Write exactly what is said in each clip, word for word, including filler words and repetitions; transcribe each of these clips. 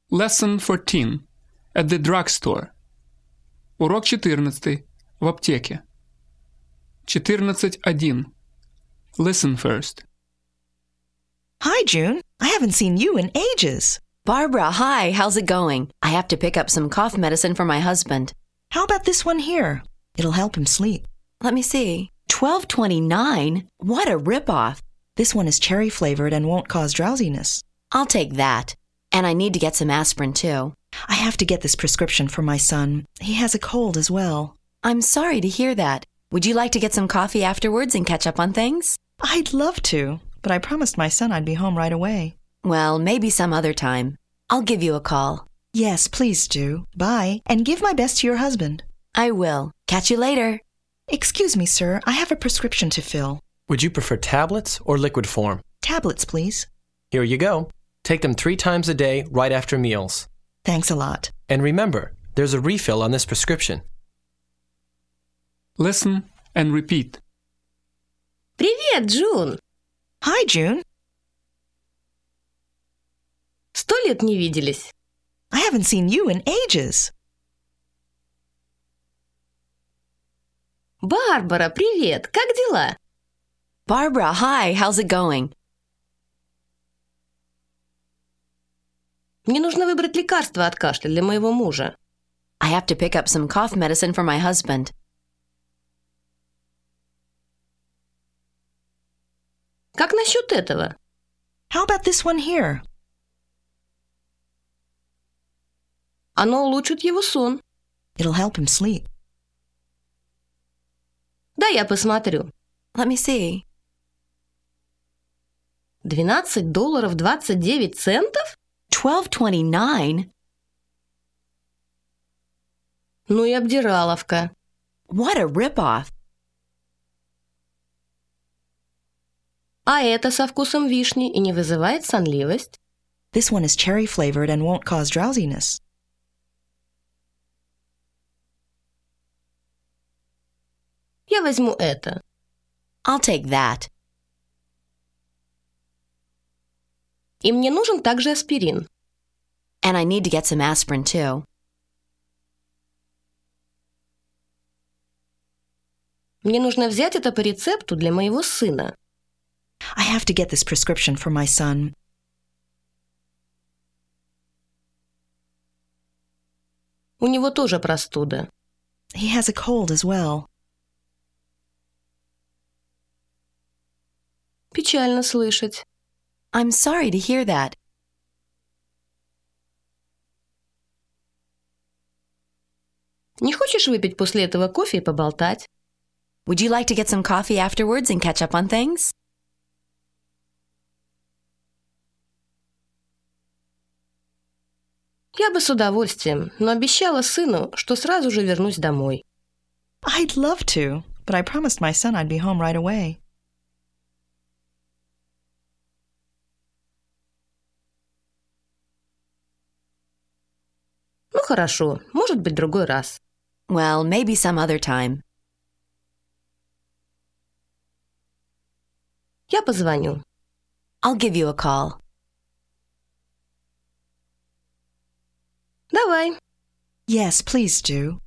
Lesson fourteen. At the drugstore. Урок четырнадцатый. В аптеке. четырнадцать один. Listen first. Hi, June. I haven't seen you in ages. Barbara, hi. How's it going? I have to pick up some cough medicine for my husband. How about this one here? It'll help him sleep. Let me see. twelve twenty-nine? What a ripoff. This one is cherry flavored and won't cause drowsiness. I'll take that. And I need to get some aspirin, too. I have to get this prescription for my son. He has a cold as well. I'm sorry to hear that. Would you like to get some coffee afterwards and catch up on things? I'd love to, but I promised my son I'd be home right away. Well, maybe some other time. I'll give you a call. Yes, please do. Bye, and give my best to your husband. I will. Catch you later. Excuse me, sir. I have a prescription to fill. Would you prefer tablets or liquid form? Tablets, please. Here you go. Take them three times a day right after meals. Thanks a lot. And remember, there's a refill on this prescription. Listen and repeat. Привет, Джун! Hi, June. Сто лет не виделись. I haven't seen you in ages. Барбара, привет! Как дела? Barbara, hi. How's it going? Мне нужно выбрать лекарство от кашля для моего мужа. I have to pick up some cough medicine for my husband. Как насчет этого? How about this one here? Оно улучшит его сон. It'll help him sleep. Да, я посмотрю. Let me see. двенадцать долларов двадцать девять центов? twelve twenty-nine? Ну и обдираловка. What a ripoff. А это со вкусом вишни и не вызывает сонливость? This one is cherry flavored and won't cause drowsiness. Я возьму это. I'll take that. И мне нужен также аспирин. And I need to get some aspirin, too. Мне нужно взять это по рецепту для моего сына. I have to get this prescription for my son. У него тоже простуда. He has a cold as well. Печально слышать. I'm sorry to hear that. Не хочешь выпить после этого кофе и поболтать? Would you like to get some coffee afterwards and catch up on things? Я бы с удовольствием, но обещала сыну, что сразу же вернусь домой. I'd love to, but I promised my son I'd be home right away. Ну хорошо, может быть, другой раз. Well, maybe some other time. Я позвоню. I'll give you a call. Давай. Yes, please do.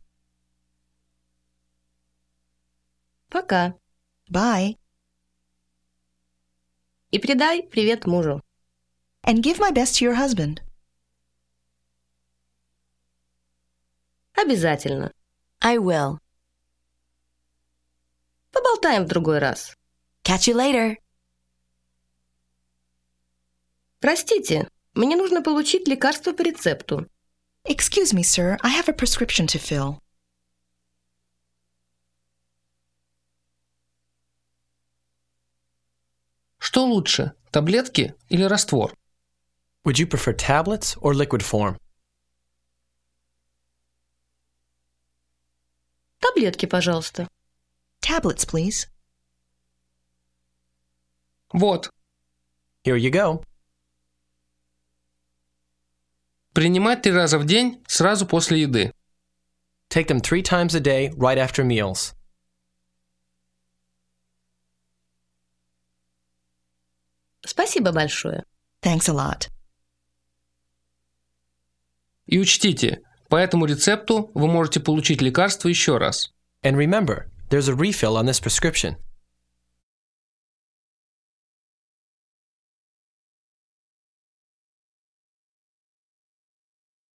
Пока. Bye. И передай привет мужу. And give my best to your husband. Обязательно. I will. Поболтаем в другой раз. Catch you later. Простите, мне нужно получить лекарство по рецепту. Excuse me, sir. I have a prescription to fill. Что лучше, таблетки или раствор? Would you prefer tablets or liquid form? Таблетки, пожалуйста. Tablets, please. Вот. Here you go. Принимать три раза в день сразу после еды. Take them three times a day right after meals. Спасибо большое. Thanks a lot. И учтите, по этому рецепту вы можете получить лекарство еще раз. And remember, there's a refill on this prescription.